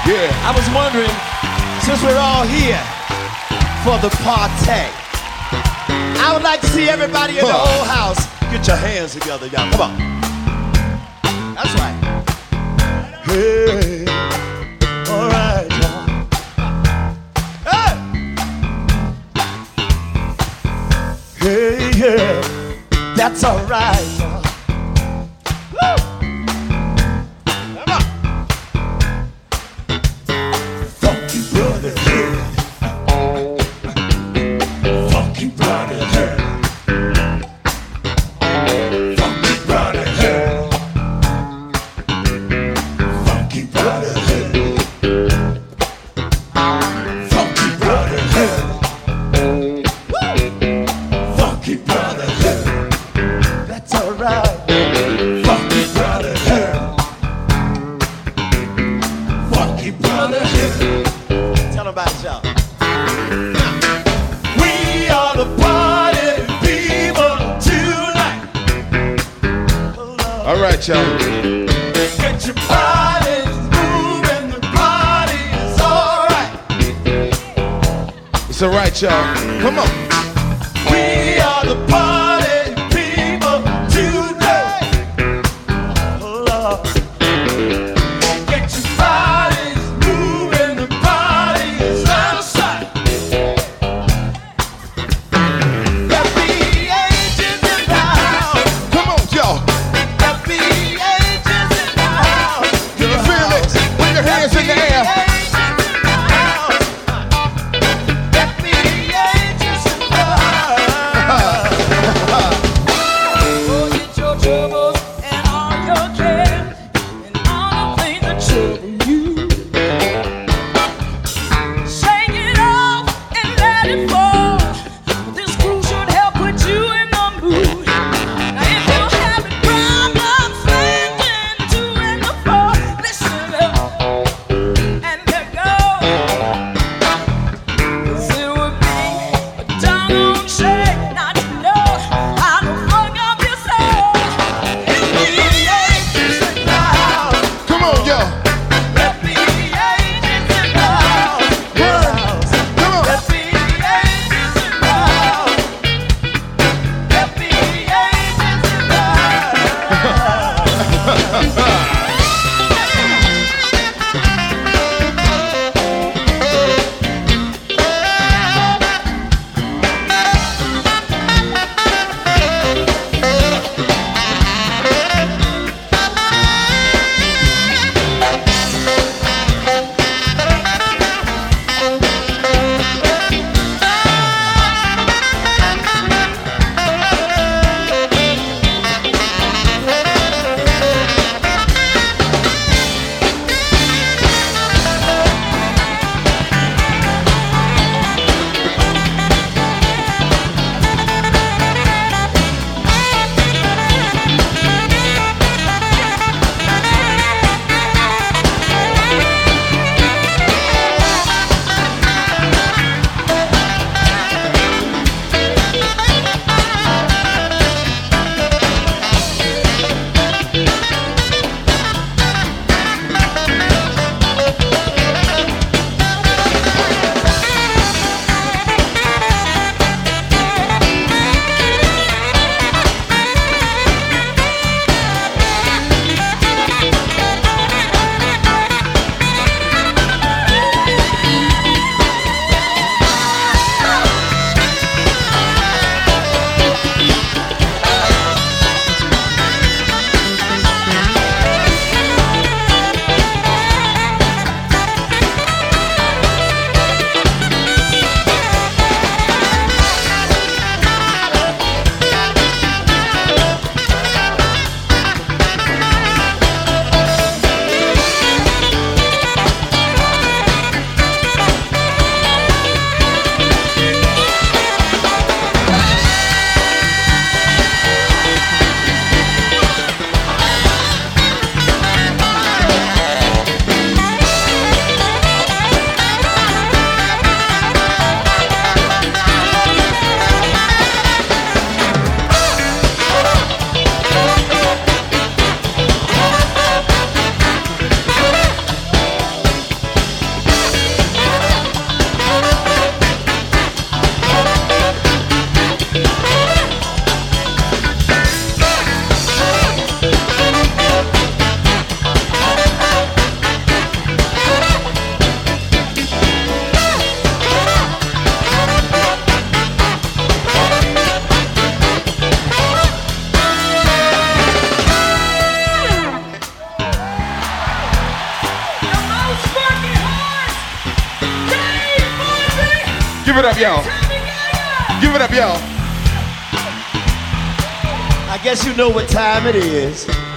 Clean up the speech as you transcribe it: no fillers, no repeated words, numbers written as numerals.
Yeah. I was wondering, since we're all here for the party, I would like to see everybody in the whole house get your hands together, y'all. Come on. That's right. Hey, all right, y'all. Hey, hey, yeah, that's all right, y'all. Woo! Come on. Funky brotherhood. Funky brotherhood. Funky brotherhood. Funky brotherhood. Funky brotherhood. Funky brotherhood. That's all right. Funky brotherhood. Funky brotherhood. Tell them about it, y'all. We are the party people tonight. All right, y'all. Get your bodies moving, the party is all right. It's all right, y'all. Come on. We are the party people tonight. Oh, Lord. Get your bodies moving, the party is outside. There be angels in the house. Come on, y'all. There be angels in the house. Can you feel it? Put your hands in the air. There be angels in the house. Oh, get your troubles and all your cares. Give it up, y'all. Give it up, y'all. I guess you know what time it is.